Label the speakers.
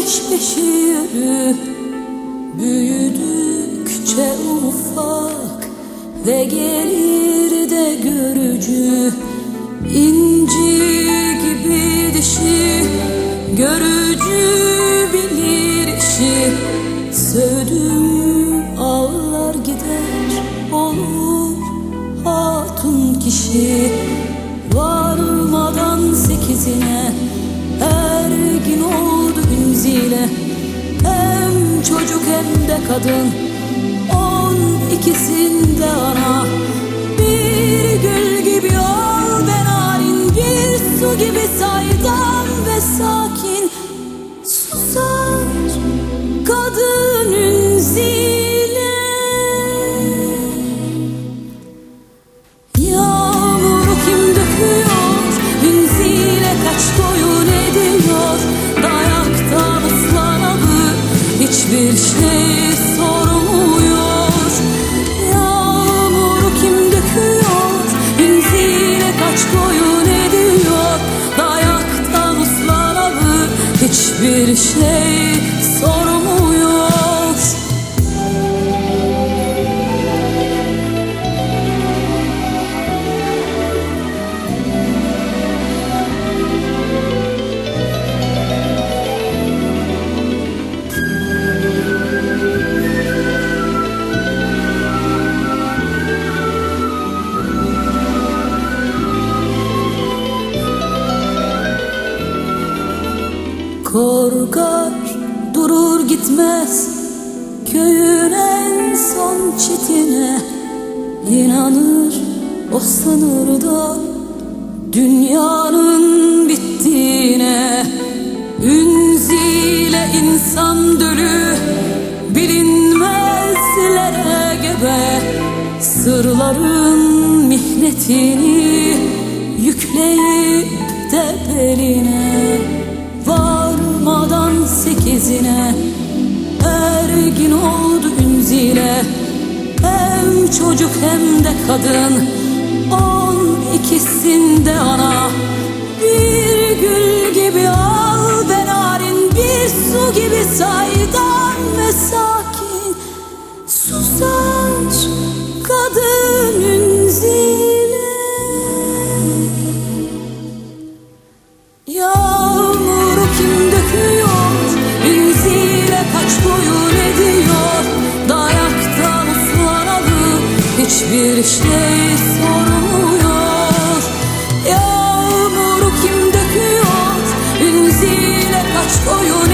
Speaker 1: peş peşe yürü, büyüdükçe ufak ve gelir de görücü. İnci gibi dişi, görücü bilir işi. Sövdüm ağlar gider, olur hatun kişi. Varmadan 8'ine ergin oldu Ünzile. Hem çocuk hem de kadın, 12'sinde ana. Bir gül gibi ol ve narin, bir su gibi saydam ve sakin. Susar kadın Ünzile. Yağmuru kim döküyor, Ünzile kaç koyun ediyor. Dayaktan ıslanalı hiçbir şey sormuyor. Yağmuru kim döküyor, Ünzile kaç koyun ediyor. Dayaktan ıslanalı hiçbir şey sormuyor. Korkar durur gitmez köyün en son çitine. İnanır o sınırda dünyanın bittiğine. Ünzile insan dölü, bilinmezlere gebe. Sırların mihnetini yükleyip de beline. Varmadan 8'ine ergin oldu Ünzile. Hem çocuk hem de kadın, 12'sinde ana. Bir gül gibi al ve narin, bir su gibi saydam ve sakin. Susar kadın Ünzile. Yağmuru kim döküyor, Ünzile kaç koyun ediyor. Dayaktan ıslanalı hiçbir şey sormuyor. Yağmuru kim döküyor, Ünzile kaç koyun